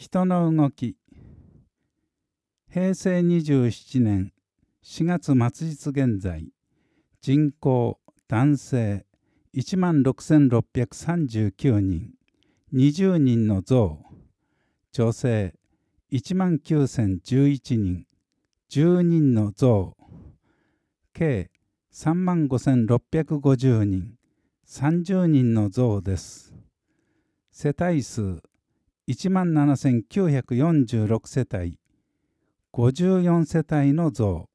人の動き。平成27年4月末日現在、人口男性16,639人、20人の増、女性19,011人、10人の増、計35,650人、30人の増です。世帯数17,946世帯、54世帯の増。